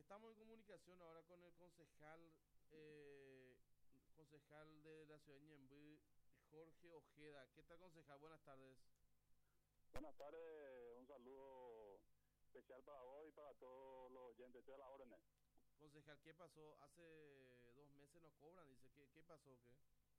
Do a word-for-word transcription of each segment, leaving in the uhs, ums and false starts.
Estamos en comunicación ahora con el concejal, eh, concejal de la ciudad de Ñemby, Jorge Ojeda. ¿Qué tal, concejal? Buenas tardes. Buenas tardes, un saludo especial para vos y para todos los oyentes. Estoy a las órdenes. Concejal, ¿qué pasó? Hace dos meses nos cobran, dice. ¿Qué, qué pasó? ¿Qué?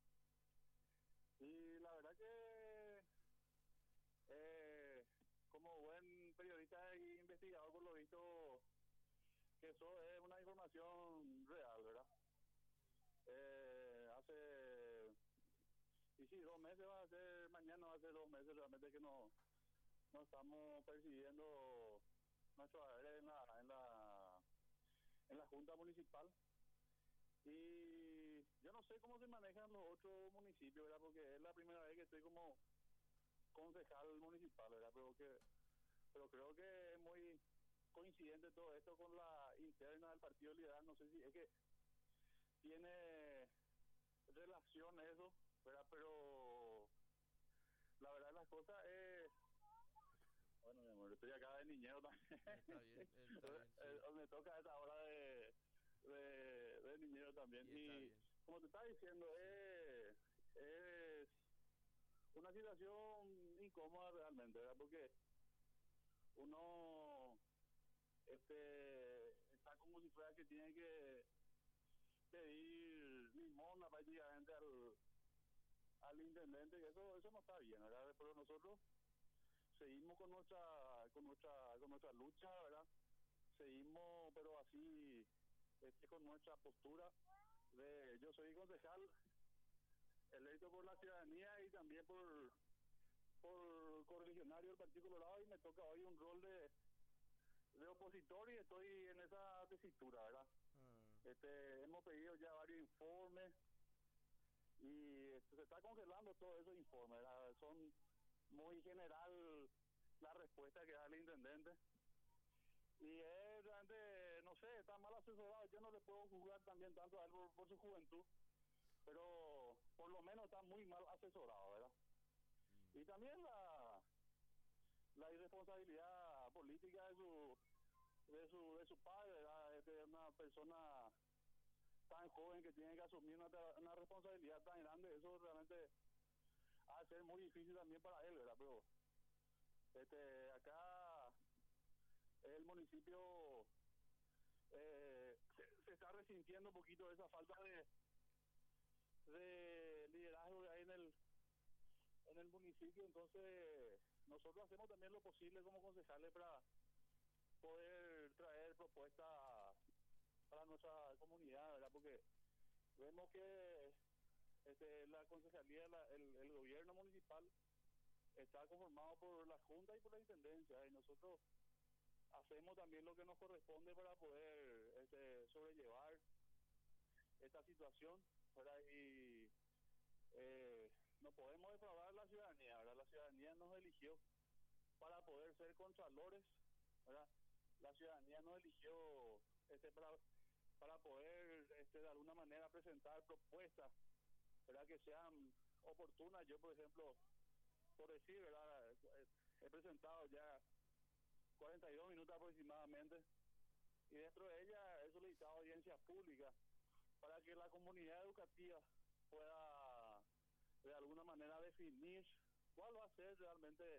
Y la verdad que, eh, como buen periodista e investigador, por lo visto, que eso es una información real, ¿verdad? Eh, hace, y sí, dos meses va a ser, mañana va a ser dos meses realmente que no, no estamos percibiendo nuestro haber en la, en la, en la Junta Municipal. Y yo no sé cómo se manejan los otros municipios, ¿verdad? Porque es la primera vez que estoy como concejal municipal, ¿verdad? Pero que pero creo que es muy coincidente todo esto con la interna del Partido Liberal. No sé si es que tiene relación eso, ¿verdad? Pero la verdad de las cosas es... Bueno, mi amor, estoy acá de niñero también. Está bien, está bien, sí. Me toca a esta hora de, de, de niñero también. Y está Y bien, como te estaba diciendo, sí. es, es una situación incómoda realmente, ¿verdad? Porque uno este está como si fuera que tiene que pedir limosna prácticamente al, al intendente, que eso eso no está bien, ¿verdad? Pero nosotros seguimos con nuestra con nuestra con nuestra lucha, ¿verdad? Seguimos, pero así, este, con nuestra postura de yo soy concejal electo por la ciudadanía y también por por correligionario del Partido Colorado, y me toca hoy un rol de, de opositor y estoy en esa tesitura, ¿verdad? Ah, Este, hemos pedido ya varios informes y este, se está congelando todos esos informes, ¿verdad? Son muy general la respuesta que da el intendente y es realmente, no sé, está mal asesorado. Yo no le puedo juzgar también tanto a él por, por su juventud, pero por lo menos está muy mal asesorado, ¿verdad? mm. Y también la la irresponsabilidad política de su de su de su padre, ¿verdad? Este, una persona tan joven que tiene que asumir una, una responsabilidad tan grande, eso realmente ha de ser muy difícil también para él, ¿verdad? Pero este acá el municipio eh, se, se está resintiendo un poquito de esa falta de de liderazgo que hay en el en el municipio. Entonces nosotros hacemos también lo posible como concejales para poder traer propuestas para nuestra comunidad, ¿verdad? Porque vemos que este, la concejalía, la, el, el gobierno municipal está conformado por la Junta y por la Intendencia, y nosotros hacemos también lo que nos corresponde para poder este, sobrellevar esta situación, ¿verdad? Y eh, no podemos defraudar a la ciudadanía, ¿verdad? La ciudadanía nos eligió para poder ser contralores, ¿verdad? La ciudadanía nos eligió este, para, para poder este, de alguna manera presentar propuestas, ¿verdad? Que sean oportunas. Yo, por ejemplo, por decir, ¿verdad? He presentado ya cuarenta y dos minutos aproximadamente, y dentro de ella he solicitado audiencias públicas para que la comunidad educativa pueda de alguna manera definir cuál va a ser realmente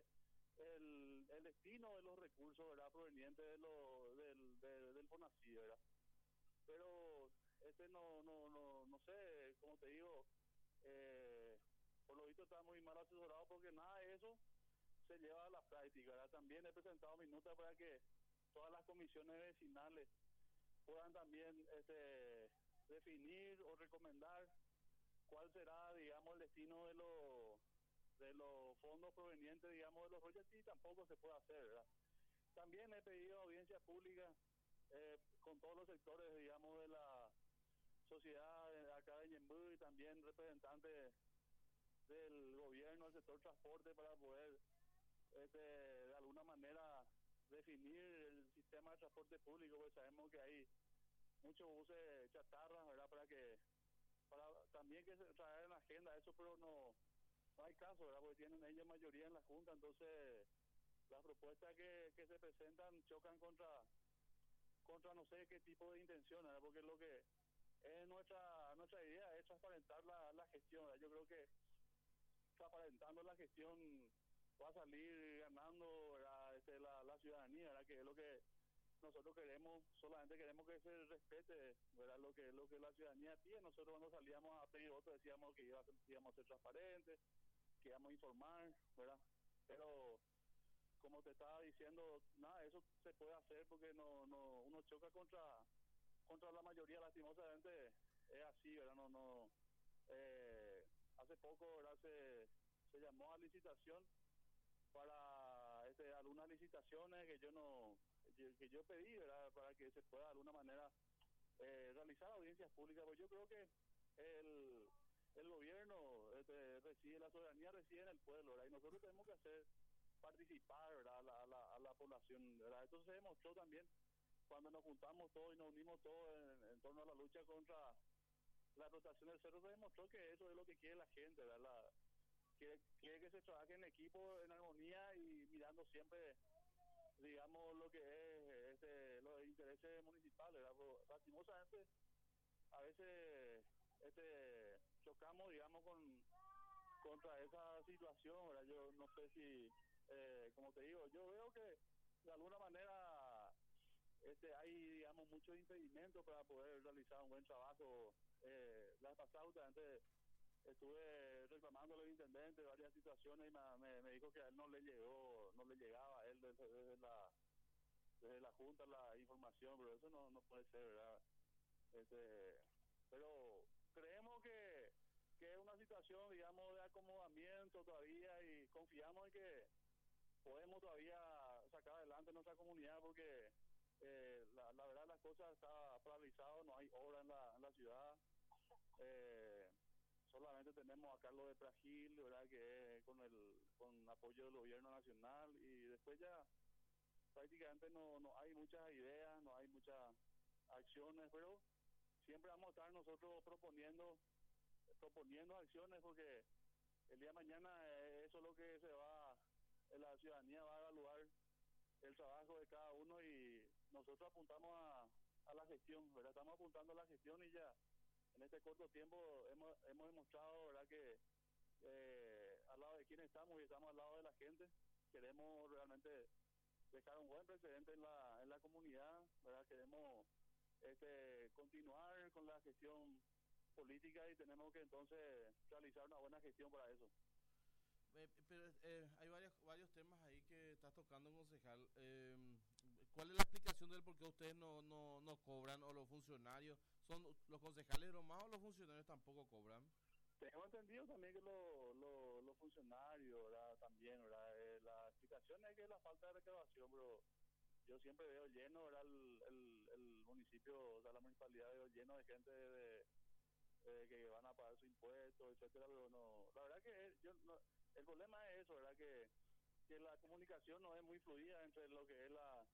el, el destino de los recursos, ¿verdad? Provenientes de lo, del, de, del FONACYT, ¿verdad? Pero este no, no, no, no sé, como te digo, eh, por lo visto está muy mal asesorado, porque nada de eso se lleva a la práctica, ¿verdad? También he presentado minutas para que todas las comisiones vecinales puedan también este, definir o recomendar cuál será, digamos, el destino de los de los fondos provenientes, digamos, de los royalties. Tampoco se puede hacer, ¿verdad? También he pedido audiencia pública eh, con todos los sectores, digamos, de la sociedad de acá de Ñemby, y también representantes del gobierno, del sector transporte, para poder este, de alguna manera definir el sistema de transporte público, porque sabemos que hay muchos buses chatarras, ¿verdad? Para que para también que se traer en la agenda eso, pero no no hay caso, ¿verdad? Porque tienen ellos mayoría en la Junta. Entonces las propuestas que, que se presentan chocan contra contra sé qué tipo de intención, ¿verdad? Porque lo que es nuestra nuestra idea es transparentar la, la gestión, ¿verdad? Yo creo que transparentando la gestión va a salir ganando, ¿verdad? Este, la, la ciudadanía, ¿verdad? Que es lo que nosotros queremos, solamente queremos que se respete, ¿verdad? Lo que lo que la ciudadanía tiene. Nosotros cuando salíamos a pedir votos decíamos que iba a ser, íbamos a ser transparentes, que íbamos a informar, ¿verdad? Pero como te estaba diciendo, nada, eso se puede hacer porque no no uno choca contra contra la mayoría, lastimosamente es así, ¿verdad? No no eh, hace poco, ¿verdad? Se, se llamó a licitación para este, algunas licitaciones que yo no que yo pedí, ¿verdad? Para que se pueda de alguna manera eh, realizar audiencias públicas, pues yo creo que el, el gobierno este, reside, la soberanía reside en el pueblo, ¿verdad? Y nosotros tenemos que hacer participar, ¿verdad? A la, a la, a la población, ¿verdad? Esto se demostró también cuando nos juntamos todos y nos unimos todos en, en torno a la lucha contra la explotación del cerro. Se demostró que eso es lo que quiere la gente, ¿verdad? La, quiere, quiere que se trabaje en equipo, en armonía y mirando siempre, digamos, lo que es este, los intereses municipales, ¿verdad? Pero, lastimosamente, a veces este, chocamos, digamos, con contra esa situación, ¿verdad? Yo no sé si, eh, como te digo, yo veo que de alguna manera este, hay, digamos, muchos impedimentos para poder realizar un buen trabajo. Eh, la pasada, justamente, estuve reclamando al intendente varias situaciones y me, me, me dijo que a él no le llegó, no le llegaba a él desde, desde la desde la junta la información, pero eso no no puede ser, ¿verdad? Este, pero creemos que que es una situación, digamos, de acomodamiento todavía y confiamos en que podemos todavía sacar adelante nuestra comunidad porque eh, la, la verdad las cosas está paralizado, no hay obra en la, en la ciudad. Eh, solamente tenemos a Carlos de Pragil, ¿verdad? Que es con el con apoyo del gobierno nacional y después ya prácticamente no no hay muchas ideas, no hay muchas acciones, pero siempre vamos a estar nosotros proponiendo proponiendo acciones porque el día de mañana eh, eso es lo que se va, la ciudadanía va a evaluar el trabajo de cada uno y nosotros apuntamos a, a la gestión, ¿verdad? Estamos apuntando a la gestión y ya en este corto tiempo hemos, hemos demostrado, ¿verdad? Que eh, al lado de quienes estamos y estamos al lado de la gente, queremos realmente dejar un buen precedente en la, en la comunidad, ¿verdad? Queremos este, continuar con la gestión política y tenemos que entonces realizar una buena gestión para eso. Eh, pero eh, hay varios, varios temas ahí que estás tocando, concejal. Eh, ¿Cuál es la explicación del por qué ustedes no, no, no cobran o los funcionarios? ¿Son los concejales nomás o los funcionarios tampoco cobran? Tengo entendido también que los lo, lo funcionarios, ¿verdad? También, ¿verdad? Eh, la explicación es que es la falta de recaudación, pero yo siempre veo lleno, ¿verdad? El, el, el municipio, o sea, la municipalidad veo lleno de gente de, de que van a pagar sus impuestos, etcétera, pero no, la verdad que yo no, el problema es eso, ¿verdad? Que, que la comunicación no es muy fluida entre lo que es la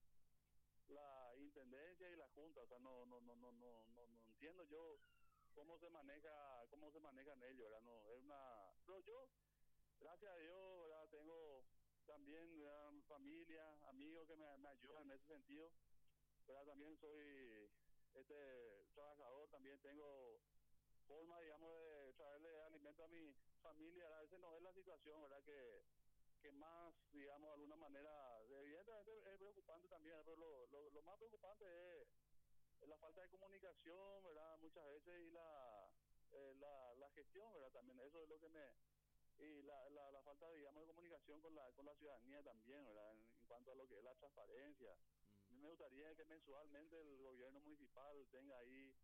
la intendencia y la junta, o sea, no no no no no no, no entiendo yo cómo se maneja cómo se manejan ellos, ¿verdad? No es una, pero yo gracias a Dios, ¿verdad? Tengo también, ¿verdad? Familia, amigos que me, me ayudan en ese sentido, ¿verdad? También soy este trabajador, también tengo forma, digamos, de traerle alimento a mi familia, ¿verdad? A veces no es la situación, ¿verdad? Que que más, digamos, de alguna manera, evidentemente es preocupante también, pero lo, lo, lo más preocupante es, es la falta de comunicación, ¿verdad? Muchas veces y la, eh, la, la gestión, ¿verdad? También eso es lo que me... Y la, la, la falta, digamos, de comunicación con la, con la ciudadanía también, ¿verdad? En, en cuanto a lo que es la transparencia. Mm. A mí me gustaría que mensualmente el gobierno municipal tenga ahí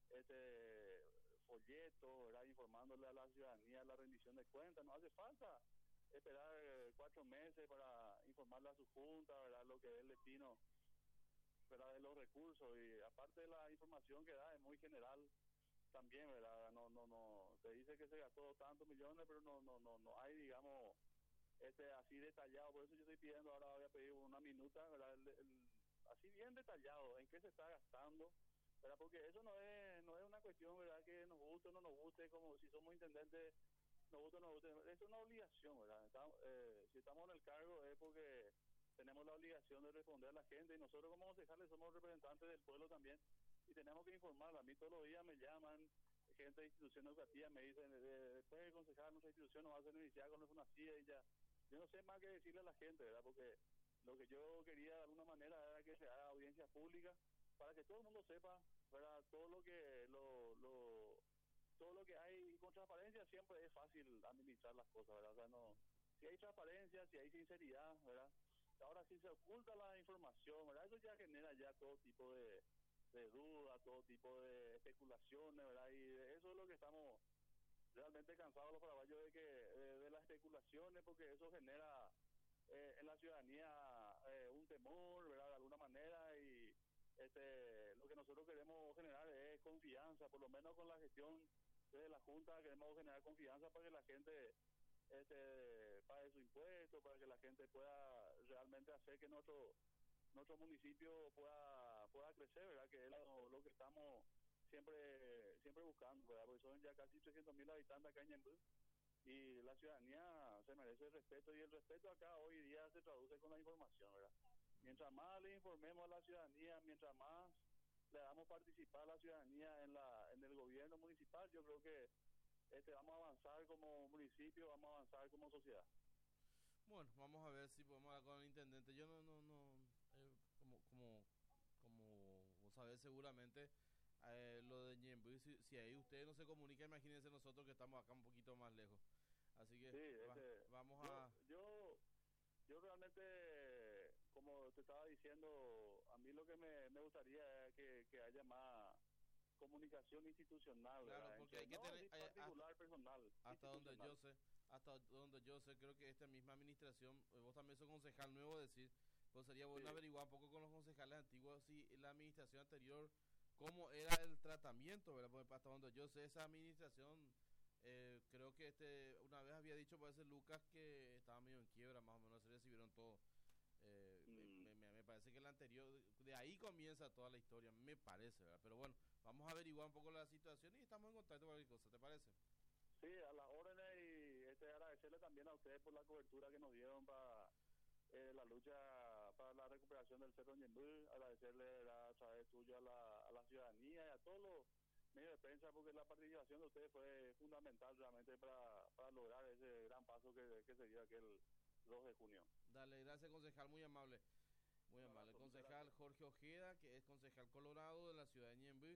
este folleto, ¿verdad? Informándole a la ciudadanía la rendición de cuentas. No hace falta esperar eh, cuatro meses para informarle a su junta, ¿verdad? Lo que es el destino, ¿verdad? De los recursos. Y aparte de la información que da es muy general también, ¿verdad? No no no te dice que se gastó tantos millones, pero no no no no hay, digamos, este así detallado. Por eso yo estoy pidiendo, ahora voy a pedir una minuta, ¿verdad? El, el, así bien detallado en qué se está gastando, ¿verdad? Porque eso no es no es una cuestión, ¿verdad? Que nos guste o no nos guste, como si somos intendentes, nos guste o no nos guste. Es una obligación, ¿verdad? Estamos, eh, si estamos en el cargo es porque tenemos la obligación de responder a la gente, y nosotros como concejales somos representantes del pueblo también, y tenemos que informar. A mí todos los días me llaman gente de instituciones educativas, me dicen, eh, después de concejal nuestra institución nos va a hacer iniciar con una C I E, y ya, yo no sé más que decirle a la gente, ¿verdad? Porque lo que yo quería de alguna manera era que se haga audiencia pública para que todo el mundo sepa, ¿verdad? Todo lo que lo, lo todo lo que hay, y con transparencia siempre es fácil administrar las cosas, ¿verdad? O sea, no, si hay transparencia, si hay sinceridad, ¿verdad? Ahora, si se oculta la información, ¿verdad? Eso ya genera ya todo tipo de, de dudas, todo tipo de especulaciones, ¿verdad? Y eso es lo que estamos realmente cansados los paraguayos, de que de, de las especulaciones, porque eso genera eh, en la ciudadanía eh, un temor, ¿verdad? De alguna manera, y este lo que nosotros queremos generar es confianza, por lo menos con la gestión de la Junta queremos generar confianza para que la gente este pague su impuesto, para que la gente pueda realmente hacer que nuestro nuestro municipio pueda pueda crecer, ¿verdad? Que es lo, lo que estamos siempre siempre buscando, ¿verdad? Porque son ya casi trescientos mil habitantes acá en Ñemby, y la ciudadanía se merece el respeto, y el respeto acá hoy día se traduce con la información, ¿verdad? Mientras más le informemos a la ciudadanía, mientras más le damos participar a la ciudadanía en la en el gobierno municipal, yo creo que este vamos a avanzar como municipio, vamos a avanzar como sociedad. Bueno, vamos a ver si podemos hablar con el intendente. Yo no, no, no, eh, como, como, como vos sabés seguramente, eh, lo de Ñemby, si, si ahí ustedes no se comunican, imagínense nosotros que estamos acá un poquito más lejos. Así que Sí, va- este, vamos yo, a... yo, yo realmente, como te estaba diciendo, a mí lo que me, me gustaría es que, que haya más comunicación institucional, Claro, ¿verdad? porque Entre, hay que no tener, así eh, hasta, particular, personal, hasta donde institucional. yo sé, hasta donde yo sé, creo que esta misma administración, eh, vos también sos concejal nuevo, decir, pues sería bueno Sí, averiguar un poco con los concejales antiguos si la administración anterior, cómo era el tratamiento, ¿verdad? Porque hasta donde yo sé, esa administración, eh, creo que este, una vez había dicho, parece Lucas, que estaba medio en quiebra, más o menos, se recibieron todo. Eh, mm, me, me- me parece que el anterior, de ahí comienza toda la historia, me parece, ¿verdad? Pero bueno, vamos a averiguar un poco la situación y estamos en contacto con cualquier cosa, ¿te parece? sí, a las órdenes, y este, agradecerle también a ustedes por la cobertura que nos dieron para eh, la lucha para la recuperación del Cerro Ñemby, agradecerle a través tuyo a la, a la ciudadanía y a todos los medios de prensa, porque la participación de ustedes fue fundamental realmente para, para lograr ese gran paso que, que se dio aquel dos de junio. Dale, gracias concejal, muy amable, muy Un amable. abrazo, muchas Concejal gracias. Jorge Ojeda, que es concejal colorado de la ciudad de Ñemby.